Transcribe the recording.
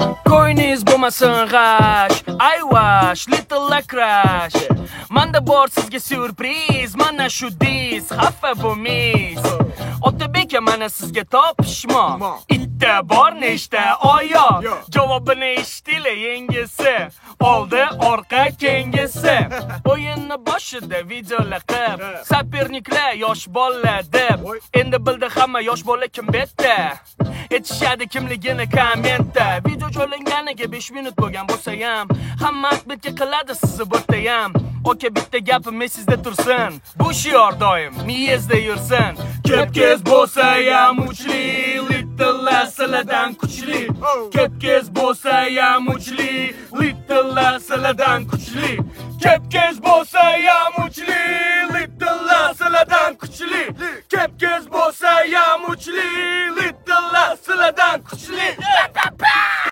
Ko'yningiz bo'lmasin g'ash, ayvash, little crash. Manda bor sizga syurpriz, mana shu dis, xafa bo'lmaysiz. Otabek mana sizga topishmoq. Itta bor nechta oyoq, javobini eshitila yengisi. Oldi, orqa, kengisi. O'yinni boshida videolar qilib, saperniklar yosh bolalar deb. Endi bildi hamma yosh bola kim betda. Aytishadi kimligini kommentda. Video joylanganiga 5 minut bo'lgan bo'lsa ham, hamma bitga qiladi sizni bo'tayam. Oka bitta gapim sizda tursin. Bu shior doim miyangizda yursin. Kepkez bo'lsa ham uchli, little sizlardan kuchli. Kepkez bo'lsa ham uchli, little sizlardan kuchli. Kepkez bo'lsa ham uchli, little sizlardan kuchli. Kepkez bo'lsa ham uchli, little sizlardan kuchli.